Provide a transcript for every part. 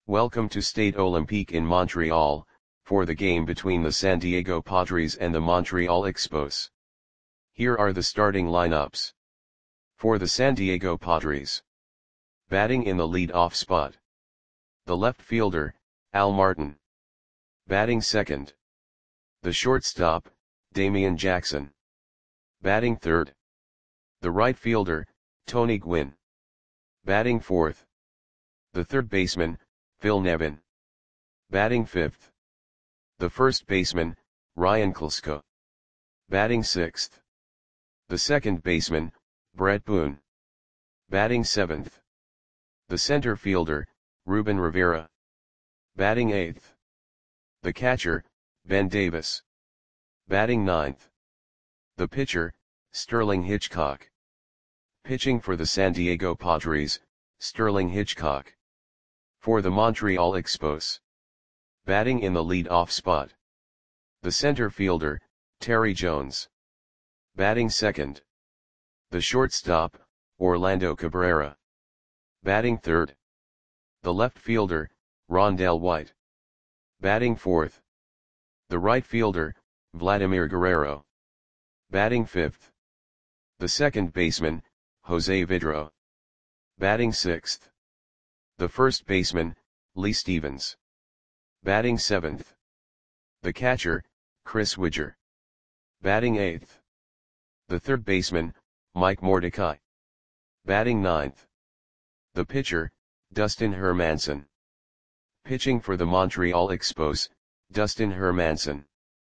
Welcome to Stade Olympique in Montreal, for the game between the San Diego Padres and the Montreal Expos. Here are the starting lineups. For the San Diego Padres. Batting in the lead-off spot. The left fielder, Al Martin. Batting second. The shortstop, Damian Jackson. Batting third. The right fielder, Tony Gwynn. Batting fourth. The third baseman, Phil Nevin. Batting fifth. The first baseman, Ryan Klesko. Batting sixth. The second baseman, Brett Boone. Batting seventh. The center fielder, Ruben Rivera. Batting eighth. The catcher, Ben Davis. Batting ninth. The pitcher, Sterling Hitchcock. Pitching for the San Diego Padres, Sterling Hitchcock. For the Montreal Expos. Batting in the lead-off spot. The center fielder, Terry Jones. Batting second. The shortstop, Orlando Cabrera. Batting third. The left fielder, Rondell White. Batting fourth. The right fielder, Vladimir Guerrero. Batting fifth. The second baseman, Jose Vidro. Batting sixth. The first baseman, Lee Stevens. Batting seventh. The catcher, Chris Widger. Batting eighth. The third baseman, Mike Mordecai. Batting ninth. The pitcher, Dustin Hermanson. Pitching for the Montreal Expos, Dustin Hermanson.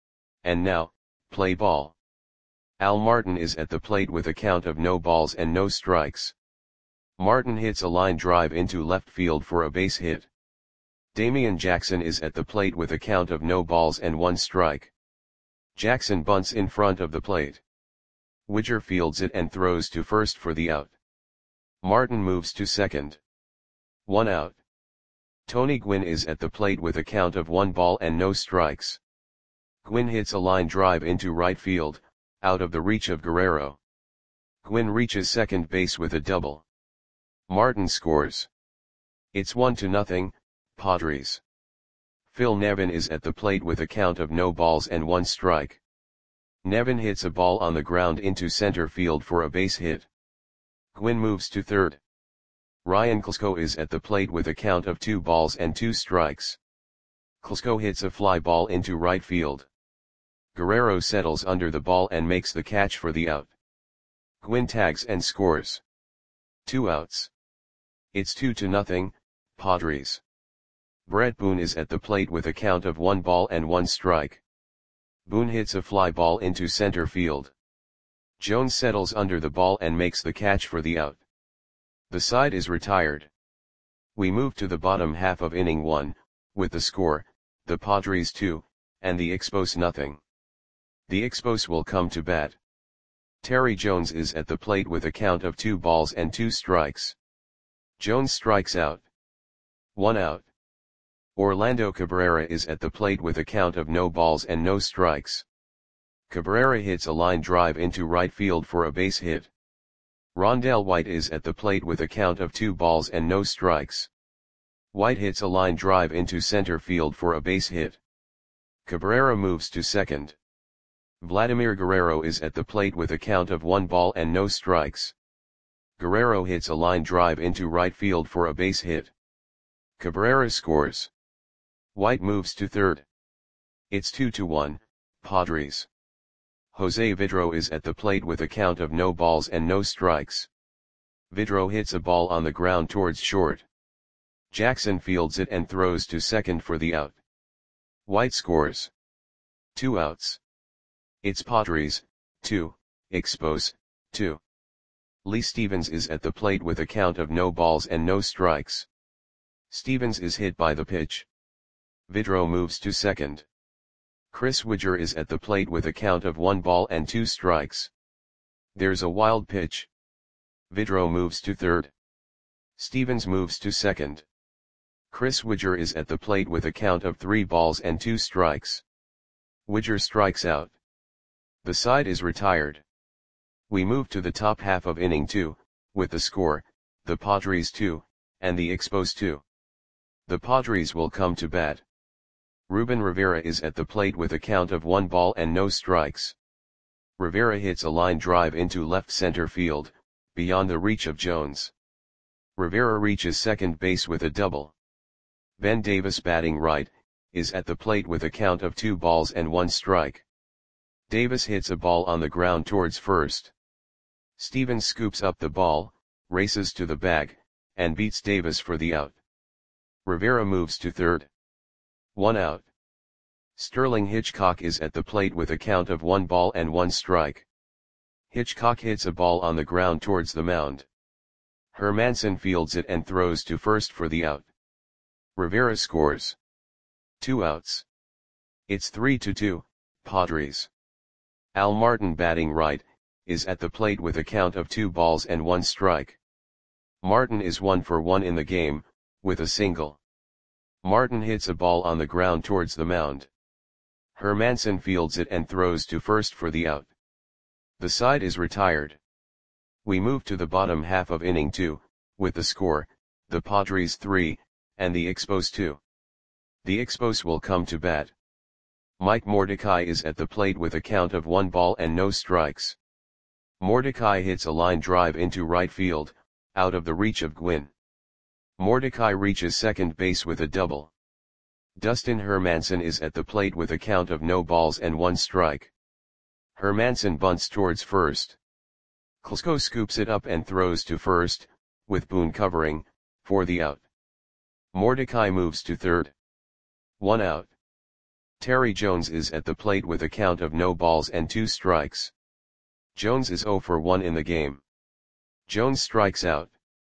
And now, play ball. Al Martin is at the plate with a count of no balls and no strikes. Martin hits a line drive into left field for a base hit. Damian Jackson is at the plate with a count of no balls and one strike. Jackson bunts in front of the plate. Widger fields it and throws to first for the out. Martin moves to second. 1 out. Tony Gwynn is at the plate with a count of 1 ball and no strikes. Gwynn hits a line drive into right field, out of the reach of Guerrero. Gwynn reaches second base with a double. Martin scores. It's 1-0, Padres. Phil Nevin is at the plate with a count of no balls and 1 strike. Nevin hits a ball on the ground into center field for a base hit. Gwynn moves to third. Ryan Klesko is at the plate with a count of 2 balls and 2 strikes. Klesko hits a fly ball into right field. Guerrero settles under the ball and makes the catch for the out. Gwynn tags and scores. 2 outs. It's 2-0, Padres. Brett Boone is at the plate with a count of 1 ball and 1 strike. Boone hits a fly ball into center field. Jones settles under the ball and makes the catch for the out. The side is retired. We move to the bottom half of inning 1, with the score, the Padres 2, and the Expos nothing. The Expos will come to bat. Terry Jones is at the plate with a count of 2 balls and 2 strikes. Jones strikes out. 1 out. Orlando Cabrera is at the plate with a count of no balls and no strikes. Cabrera hits a line drive into right field for a base hit. Rondell White is at the plate with a count of 2 balls and no strikes. White hits a line drive into center field for a base hit. Cabrera moves to second. Vladimir Guerrero is at the plate with a count of 1 ball and no strikes. Guerrero hits a line drive into right field for a base hit. Cabrera scores. White moves to third. It's 2-1, Padres. Jose Vidro is at the plate with a count of no balls and no strikes. Vidro hits a ball on the ground towards short. Jackson fields it and throws to second for the out. White scores. 2 outs. It's Padres, 2, Expos, 2. Lee Stevens is at the plate with a count of no balls and no strikes. Stevens is hit by the pitch. Vidro moves to second. Chris Widger is at the plate with a count of 1 ball and 2 strikes. There's a wild pitch. Vidro moves to third. Stevens moves to second. Chris Widger is at the plate with a count of 3 balls and 2 strikes. Widger strikes out. The side is retired. We move to the top half of inning 2, with the score, the Padres 2, and the Expos 2. The Padres will come to bat. Ruben Rivera is at the plate with a count of 1 ball and no strikes. Rivera hits a line drive into left center field, beyond the reach of Jones. Rivera reaches second base with a double. Ben Davis, batting right, is at the plate with a count of 2 balls and 1 strike. Davis hits a ball on the ground towards first. Stevens scoops up the ball, races to the bag, and beats Davis for the out. Rivera moves to third. 1 out. Sterling Hitchcock is at the plate with a count of 1 ball and 1 strike. Hitchcock hits a ball on the ground towards the mound. Hermanson fields it and throws to first for the out. Rivera scores. 2 outs. It's 3-2, Padres. Al Martin, batting right, is at the plate with a count of 2 balls and 1 strike. Martin is 1 for 1 in the game, with a single. Martin hits a ball on the ground towards the mound. Hermanson fields it and throws to first for the out. The side is retired. We move to the bottom half of inning 2, with the score, the Padres 3, and the Expos 2. The Expos will come to bat. Mike Mordecai is at the plate with a count of 1 ball and no strikes. Mordecai hits a line drive into right field, out of the reach of Gwynn. Mordecai reaches second base with a double. Dustin Hermanson is at the plate with a count of no balls and 1 strike. Hermanson bunts towards first. Klesko scoops it up and throws to first, with Boone covering, for the out. Mordecai moves to third. 1 out. Terry Jones is at the plate with a count of no balls and 2 strikes. Jones is 0 for 1 in the game. Jones strikes out.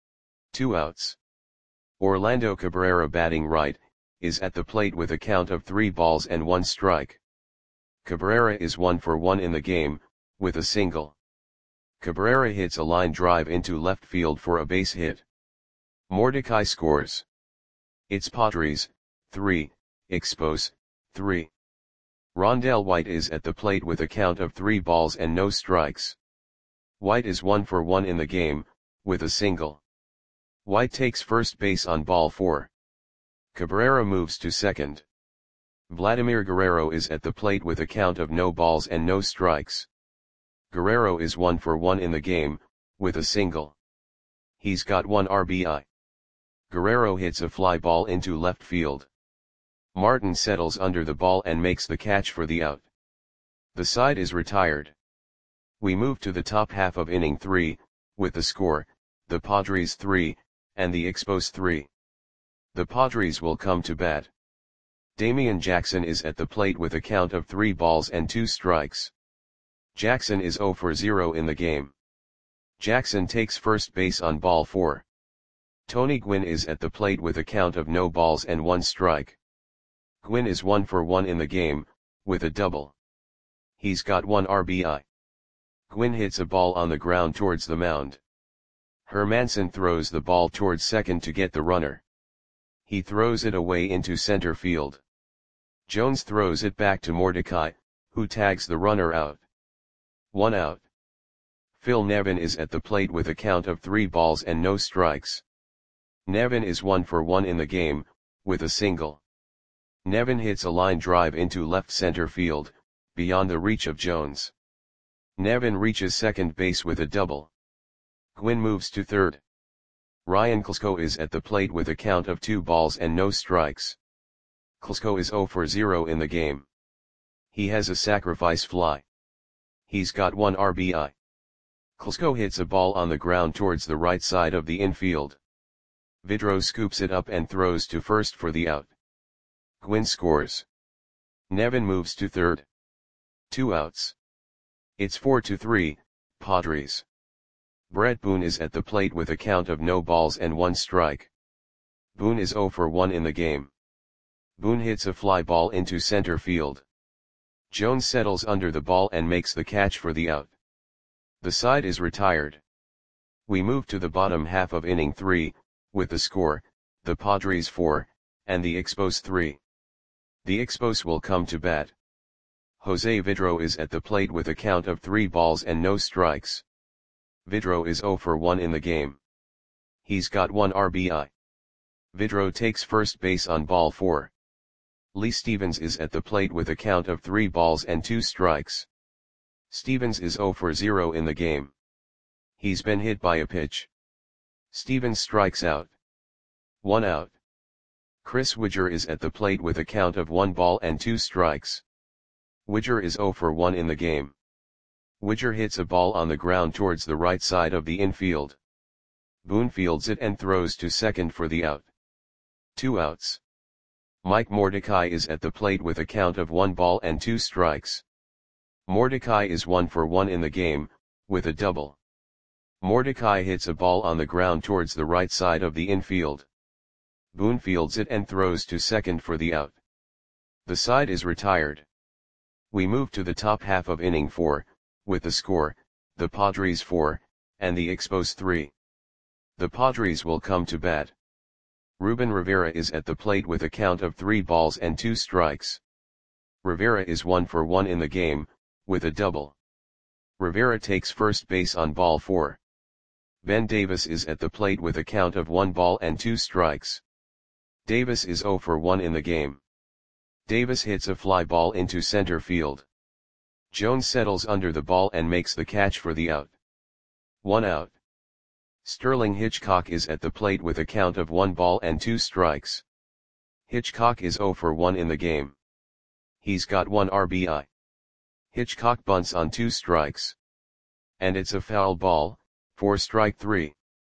2 outs. Orlando Cabrera, batting right, is at the plate with a count of 3 balls and 1 strike. Cabrera is 1 for 1 in the game, with a single. Cabrera hits a line drive into left field for a base hit. Mordecai scores. It's Padres 3, Expos 3. Rondell White is at the plate with a count of 3 balls and no strikes. White is 1 for 1 in the game, with a single. White takes first base on ball 4. Cabrera moves to second. Vladimir Guerrero is at the plate with a count of no balls and no strikes. Guerrero is 1 for 1 in the game, with a single. He's got 1 RBI. Guerrero hits a fly ball into left field. Martin settles under the ball and makes the catch for the out. The side is retired. We move to the top half of inning 3, with the score, the Padres 3, and the Expos 3. The Padres will come to bat. Damian Jackson is at the plate with a count of 3 balls and 2 strikes. Jackson is 0 for 0 in the game. Jackson takes first base on ball 4. Tony Gwynn is at the plate with a count of no balls and 1 strike. Gwynn is 1 for 1 in the game, with a double. He's got 1 RBI. Gwynn hits a ball on the ground towards the mound. Hermanson throws the ball towards second to get the runner. He throws it away into center field. Jones throws it back to Mordecai, who tags the runner out. 1 out. Phil Nevin is at the plate with a count of 3 balls and no strikes. Nevin is 1 for 1 in the game, with a single. Nevin hits a line drive into left center field, beyond the reach of Jones. Nevin reaches second base with a double. Gwynn moves to third. Ryan Klesko is at the plate with a count of 2 balls and no strikes. Klesko is 0 for 0 in the game. He has a sacrifice fly. He's got 1 RBI. Klesko hits a ball on the ground towards the right side of the infield. Vidro scoops it up and throws to first for the out. Gwynn scores. Nevin moves to third. 2 outs. It's 4-3, Padres. Brett Boone is at the plate with a count of no balls and 1 strike. Boone is 0 for 1 in the game. Boone hits a fly ball into center field. Jones settles under the ball and makes the catch for the out. The side is retired. We move to the bottom half of inning 3, with the score, the Padres 4, and the Expos 3. The Expos will come to bat. Jose Vidro is at the plate with a count of 3 balls and no strikes. Vidro is 0 for 1 in the game. He's got 1 RBI. Vidro takes first base on ball 4. Lee Stevens is at the plate with a count of 3 balls and 2 strikes. Stevens is 0 for 0 in the game. He's been hit by a pitch. Stevens strikes out. 1 out. Chris Widger is at the plate with a count of 1 ball and 2 strikes. Widger is 0 for 1 in the game. Widger hits a ball on the ground towards the right side of the infield. Boone fields it and throws to second for the out. 2 outs. Mike Mordecai is at the plate with a count of 1 ball and 2 strikes. Mordecai is 1 for 1 in the game, with a double. Mordecai hits a ball on the ground towards the right side of the infield. Boone fields it and throws to second for the out. The side is retired. We move to the top half of inning 4, with the score, the Padres 4, and the Expos 3. The Padres will come to bat. Ruben Rivera is at the plate with a count of 3 balls and 2 strikes. Rivera is 1 for 1 in the game, with a double. Rivera takes first base on ball 4. Ben Davis is at the plate with a count of 1 ball and 2 strikes. Davis is 0 for 1 in the game. Davis hits a fly ball into center field. Jones settles under the ball and makes the catch for the out. 1 out. Sterling Hitchcock is at the plate with a count of 1 ball and 2 strikes. Hitchcock is 0 for 1 in the game. He's got 1 RBI. Hitchcock bunts on 2 strikes. And it's a foul ball, for strike 3.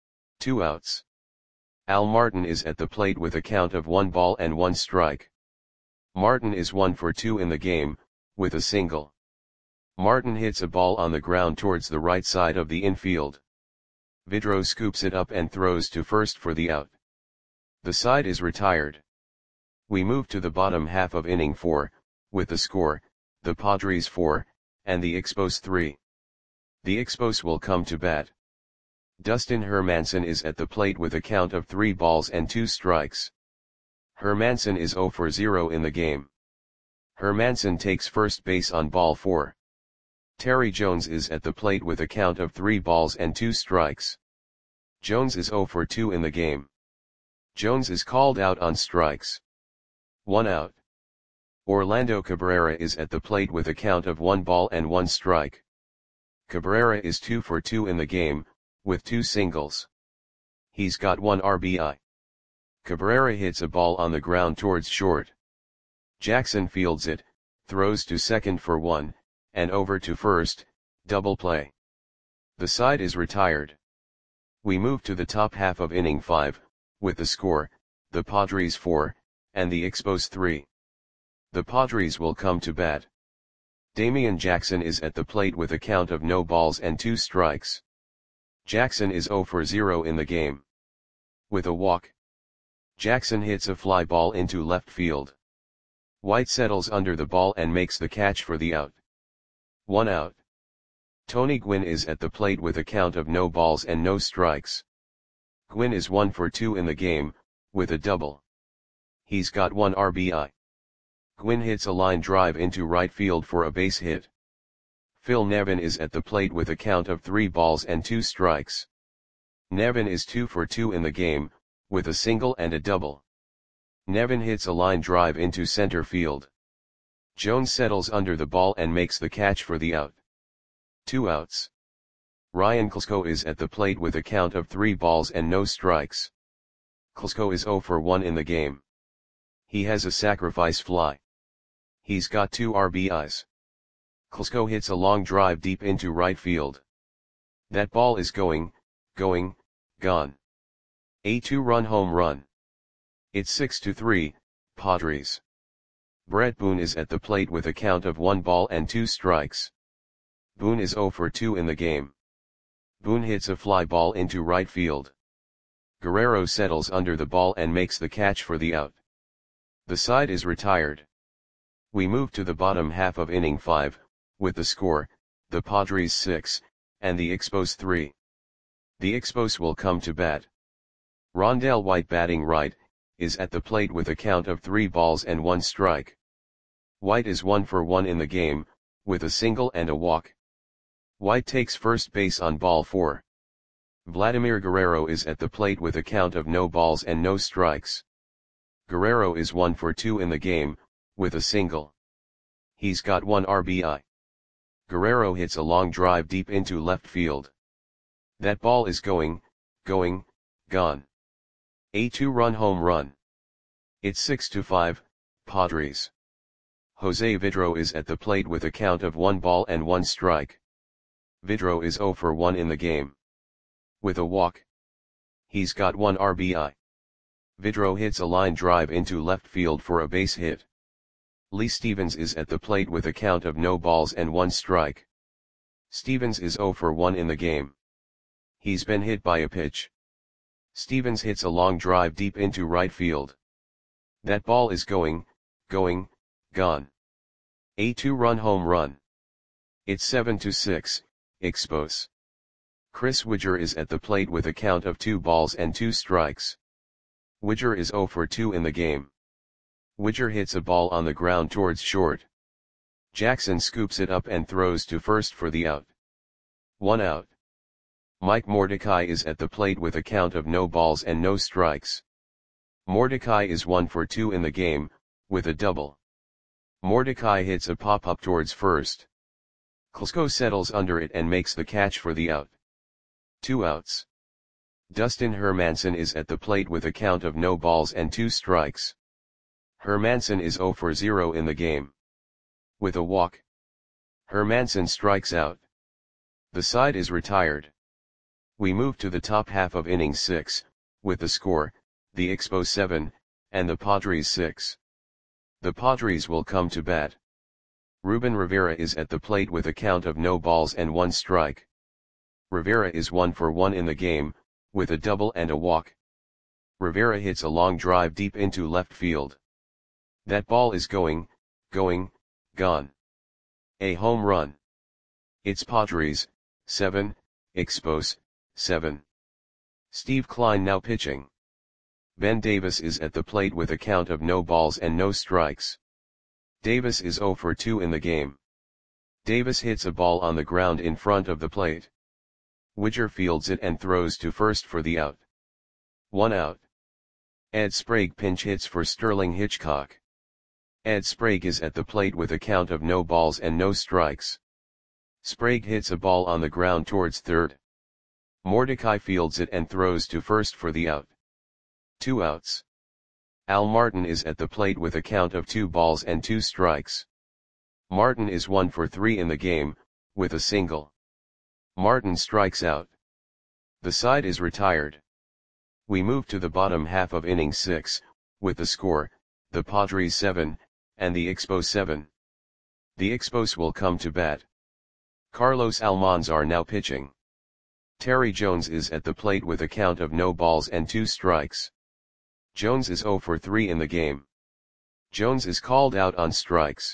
2 outs. Al Martin is at the plate with a count of 1 ball and 1 strike. Martin is 1 for 2 in the game, with a single. Martin hits a ball on the ground towards the right side of the infield. Vidro scoops it up and throws to first for the out. The side is retired. We move to the bottom half of inning 4, with the score, the Padres 4, and the Expos 3. The Expos will come to bat. Dustin Hermanson is at the plate with a count of 3 balls and 2 strikes. Hermanson is 0 for 0 in the game. Hermanson takes first base on ball 4. Terry Jones is at the plate with a count of 3 balls and 2 strikes. Jones is 0 for 2 in the game. Jones is called out on strikes. 1 out. Orlando Cabrera is at the plate with a count of 1 ball and 1 strike. Cabrera is 2 for 2 in the game, with 2 singles. He's got 1 RBI. Cabrera hits a ball on the ground towards short. Jackson fields it, throws to second for 1, and over to first, double play. The side is retired. We move to the top half of inning 5, with the score, the Padres 4, and the Expos 3. The Padres will come to bat. Damian Jackson is at the plate with a count of no balls and 2 strikes. Jackson is 0 for 0 in the game. With a walk. Jackson hits a fly ball into left field. White settles under the ball and makes the catch for the out. 1 out. Tony Gwynn is at the plate with a count of no balls and no strikes. Gwynn is 1 for 2 in the game, with a double. He's got 1 RBI. Gwynn hits a line drive into right field for a base hit. Phil Nevin is at the plate with a count of 3 balls and 2 strikes. Nevin is 2 for 2 in the game, with a single and a double. Nevin hits a line drive into center field. Jones settles under the ball and makes the catch for the out. 2 outs. Ryan Klesko is at the plate with a count of 3 balls and no strikes. Klesko is 0 for 1 in the game. He has a sacrifice fly. He's got 2 RBIs. Klesko hits a long drive deep into right field. That ball is gone. A 2-run home run. It's 6-3, Padres. Brett Boone is at the plate with a count of 1 ball and 2 strikes. Boone is 0 for 2 in the game. Boone hits a fly ball into right field. Guerrero settles under the ball and makes the catch for the out. The side is retired. We move to the bottom half of inning 5, with the score, the Padres 6, and the Expos 3. The Expos will come to bat. Rondell White, batting right, is at the plate with a count of 3 balls and 1 strike. White is 1 for 1 in the game, with a single and a walk. White takes first base on ball 4. Vladimir Guerrero is at the plate with a count of no balls and no strikes. Guerrero is 1 for 2 in the game, with a single. He's got 1 RBI. Guerrero hits a long drive deep into left field. That ball is going, gone. A 2-run home run. It's 6-5, Padres. Jose Vidro is at the plate with a count of 1 ball and 1 strike. Vidro is 0 for 1 in the game. With a walk. He's got 1 RBI. Vidro hits a line drive into left field for a base hit. Lee Stevens is at the plate with a count of no balls and 1 strike. Stevens is 0 for 1 in the game. He's been hit by a pitch. Stevens hits a long drive deep into right field. That ball is going, gone. A 2-run home run. It's 7-6, Expos. Chris Widger is at the plate with a count of 2 balls and 2 strikes. Widger is 0 for 2 in the game. Widger hits a ball on the ground towards short. Jackson scoops it up and throws to first for the out. 1 out. Mike Mordecai is at the plate with a count of no balls and no strikes. Mordecai is 1 for 2 in the game, with a double. Mordecai hits a pop-up towards first. Klesko settles under it and makes the catch for the out. 2 outs. Dustin Hermanson is at the plate with a count of no balls and 2 strikes. Hermanson is 0 for 0 in the game. With a walk. Hermanson strikes out. The side is retired. We move to the top half of inning 6, with the score, the Expos 7, and the Padres 6. The Padres will come to bat. Ruben Rivera is at the plate with a count of no balls and 1 strike. Rivera is 1 for 1 in the game, with a double and a walk. Rivera hits a long drive deep into left field. That ball is going, gone. A home run. It's Padres, 7, Expos, 7. Steve Kline now pitching. Ben Davis is at the plate with a count of no balls and no strikes. Davis is 0 for 2 in the game. Davis hits a ball on the ground in front of the plate. Widger fields it and throws to first for the out. 1 out. Ed Sprague pinch hits for Sterling Hitchcock. Ed Sprague is at the plate with a count of no balls and no strikes. Sprague hits a ball on the ground towards third. Mordecai fields it and throws to first for the out. 2 outs. Al Martin is at the plate with a count of 2 balls and 2 strikes. Martin is 1 for 3 in the game, with a single. Martin strikes out. The side is retired. We move to the bottom half of inning 6, with the score, the Padres 7, and the Expos 7. The Expos will come to bat. Carlos Almanzar now pitching. Terry Jones is at the plate with a count of no balls and 2 strikes. Jones is 0 for 3 in the game. Jones is called out on strikes.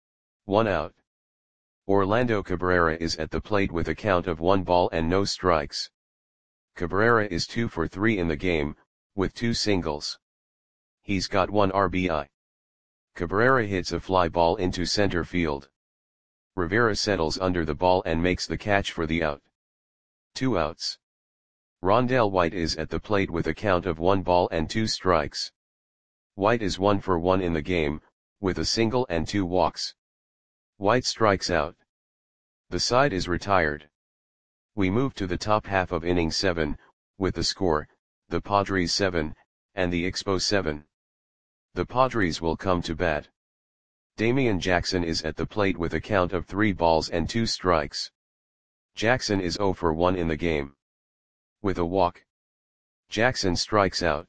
1 out. Orlando Cabrera is at the plate with a count of 1 ball and no strikes. Cabrera is 2 for 3 in the game, with 2 singles. He's got 1 RBI. Cabrera hits a fly ball into center field. Rivera settles under the ball and makes the catch for the out. 2 outs. Rondell White is at the plate with a count of 1 ball and 2 strikes. White is 1 for 1 in the game, with a single and 2 walks. White strikes out. The side is retired. We move to the top half of inning 7, with the score, the Padres 7, and the Expos 7. The Padres will come to bat. Damian Jackson is at the plate with a count of 3 balls and 2 strikes. Jackson is 0 for 1 in the game. With a walk. Jackson strikes out.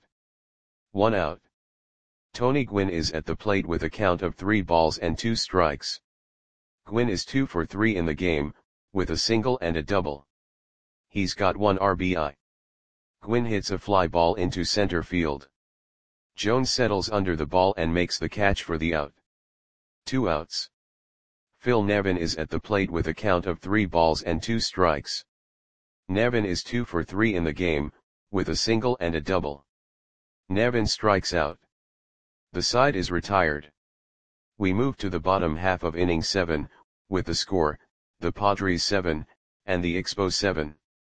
1 out. Tony Gwynn is at the plate with a count of 3 balls and 2 strikes. Gwynn is 2 for 3 in the game, with a single and a double. He's got 1 RBI. Gwynn hits a fly ball into center field. Jones settles under the ball and makes the catch for the out. 2 outs. Phil Nevin is at the plate with a count of 3 balls and 2 strikes. Nevin is 2 for 3 in the game, with a single and a double. Nevin strikes out. The side is retired. We move to the bottom half of inning 7, with the score, the Padres 7, and the Expos 7.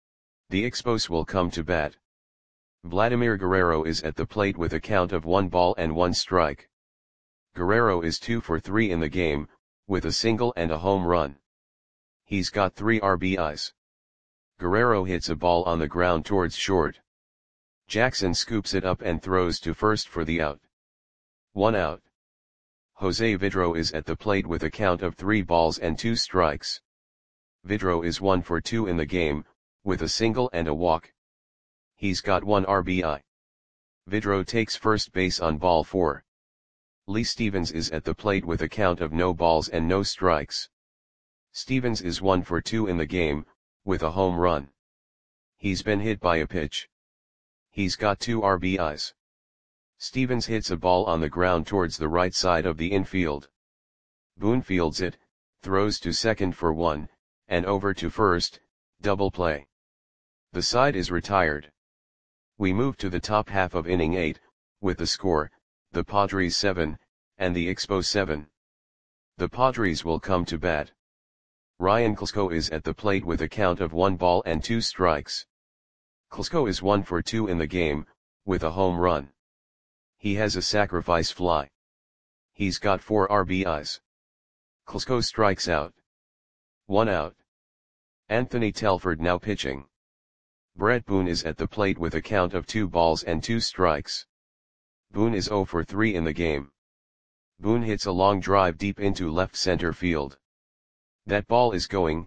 The Expos will come to bat. Vladimir Guerrero is at the plate with a count of 1 ball and 1 strike. Guerrero is 2 for 3 in the game, with a single and a home run. He's got 3 RBIs. Guerrero hits a ball on the ground towards short. Jackson scoops it up and throws to first for the out. 1 out. Jose Vidro is at the plate with a count of 3 balls and 2 strikes. Vidro is 1 for 2 in the game, with a single and a walk. He's got 1 RBI. Vidro takes first base on ball 4. Lee Stevens is at the plate with a count of no balls and no strikes. Stevens is 1 for 2 in the game, with a home run. He's been hit by a pitch. He's got 2 RBIs. Stevens hits a ball on the ground towards the right side of the infield. Boone fields it, throws to second for 1, and over to first, double play. The side is retired. We move to the top half of inning 8, with the score, the Padres 7, and the Expos 7. The Padres will come to bat. Ryan Klesko is at the plate with a count of 1 ball and 2 strikes. Klesko is 1 for 2 in the game, with a home run. He has a sacrifice fly. He's got 4 RBIs. Klesko strikes out. 1 out. Anthony Telford now pitching. Brett Boone is at the plate with a count of 2 balls and 2 strikes. Boone is 0 for 3 in the game. Boone hits a long drive deep into left center field. That ball is going,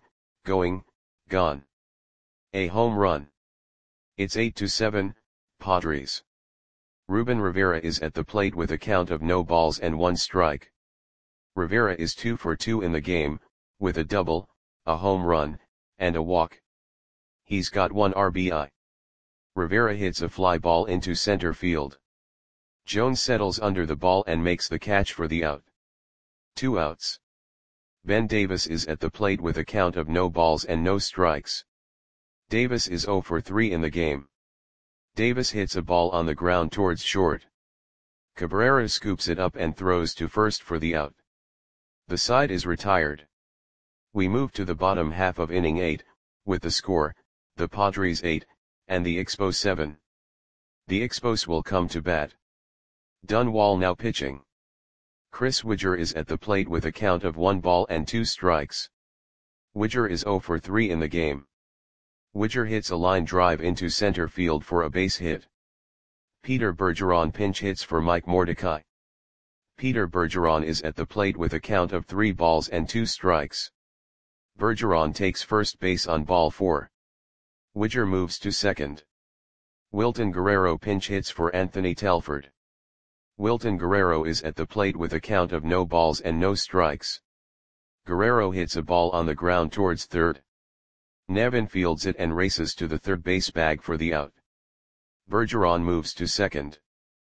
gone. A home run. It's 8-7, Padres. Ruben Rivera is at the plate with a count of no balls and 1 strike. Rivera is 2 for 2 in the game, with a double, a home run, and a walk. He's got 1 RBI. Rivera hits a fly ball into center field. Jones settles under the ball and makes the catch for the out. 2 outs. Ben Davis is at the plate with a count of no balls and no strikes. Davis is 0 for 3 in the game. Davis hits a ball on the ground towards short. Cabrera scoops it up and throws to first for the out. The side is retired. We move to the bottom half of inning 8, with the score, the Padres 8, and the Expos 7. The Expos will come to bat. Dunwall now pitching. Chris Widger is at the plate with a count of 1 ball and 2 strikes. Widger is 0 for 3 in the game. Widger hits a line drive into center field for a base hit. Peter Bergeron pinch hits for Mike Mordecai. Peter Bergeron is at the plate with a count of 3 balls and 2 strikes. Bergeron takes first base on ball 4. Widger moves to second. Wilton Guerrero pinch hits for Anthony Telford. Wilton Guerrero is at the plate with a count of no balls and no strikes. Guerrero hits a ball on the ground towards third. Nevin fields it and races to the third base bag for the out. Bergeron moves to second.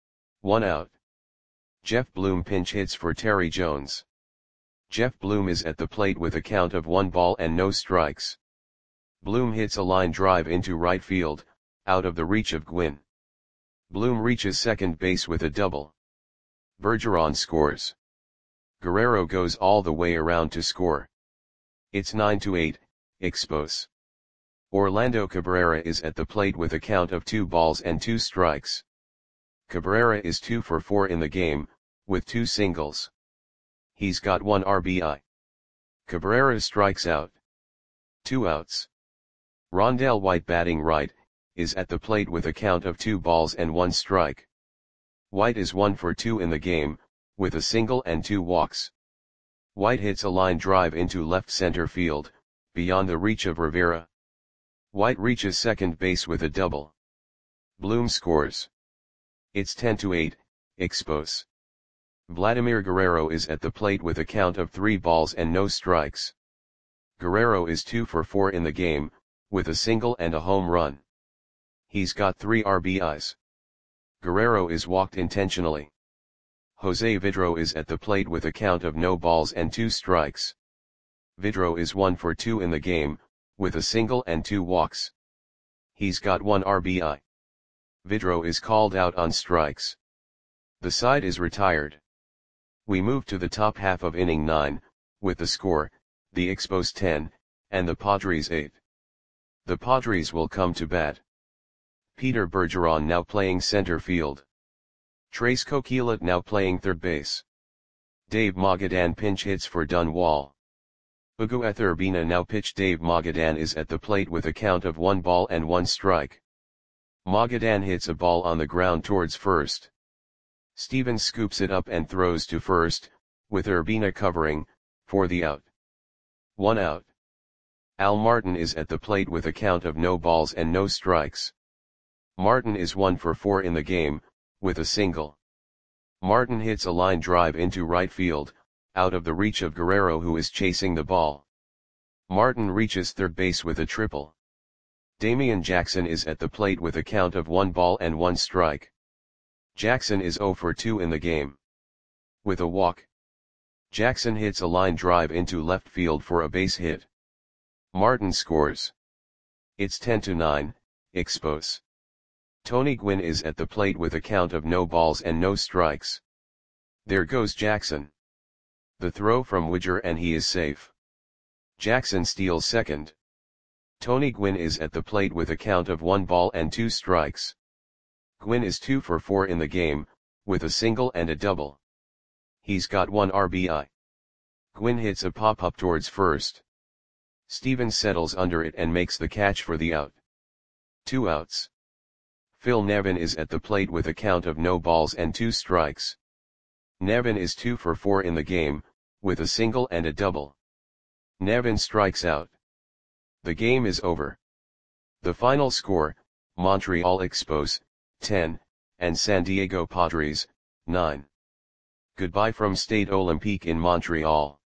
1 out. Jeff Bloom pinch hits for Terry Jones. Jeff Bloom is at the plate with a count of 1 ball and no strikes. Bloom hits a line drive into right field, out of the reach of Gwynn. Bloom reaches second base with a double. Bergeron scores. Guerrero goes all the way around to score. It's 9-8, Expos. Orlando Cabrera is at the plate with a count of 2 balls and 2 strikes. Cabrera is 2 for 4 in the game, with 2 singles. He's got 1 RBI. Cabrera strikes out. 2 outs. Rondell White batting right, is at the plate with a count of 2 balls and 1 strike. White is 1 for 2 in the game, with a single and 2 walks. White hits a line drive into left center field, beyond the reach of Rivera. White reaches second base with a double. Bloom scores. It's 10-8, Expos. Vladimir Guerrero is at the plate with a count of 3 balls and no strikes. Guerrero is 2 for 4 in the game, with a single and a home run. He's got 3 RBIs. Guerrero is walked intentionally. Jose Vidro is at the plate with a count of no balls and 2 strikes. Vidro is 1 for 2 in the game, with a single and 2 walks. He's got 1 RBI. Vidro is called out on strikes. The side is retired. We move to the top half of inning 9, with the score, the Expos 10, and the Padres 8. The Padres will come to bat. Peter Bergeron now playing center field. Trace Coquelin now playing third base. Dave Magadan pinch hits for Dunwall. Ugo Urbina now pitch. Dave Magadan is at the plate with a count of 1 ball and 1 strike. Magadan hits a ball on the ground towards first. Stevens scoops it up and throws to first, with Urbina covering, for the out. 1 out. Al Martin is at the plate with a count of no balls and no strikes. Martin is 1 for 4 in the game, with a single. Martin hits a line drive into right field, out of the reach of Guerrero, who is chasing the ball. Martin reaches third base with a triple. Damian Jackson is at the plate with a count of 1 ball and 1 strike. Jackson is 0 for 2 in the game. With a walk. Jackson hits a line drive into left field for a base hit. Martin scores. It's 10-9, Expos. Tony Gwynn is at the plate with a count of no balls and no strikes. There goes Jackson. The throw from Widger and he is safe. Jackson steals second. Tony Gwynn is at the plate with a count of 1 ball and 2 strikes. Gwynn is 2 for 4 in the game, with a single and a double. He's got 1 RBI. Gwynn hits a pop-up towards first. Stevens settles under it and makes the catch for the out. 2 outs. Phil Nevin is at the plate with a count of no balls and 2 strikes. Nevin is 2 for 4 in the game, with a single and a double. Nevin strikes out. The game is over. The final score, Montreal Expos, 10, and San Diego Padres, 9. Goodbye from Stade Olympique in Montreal.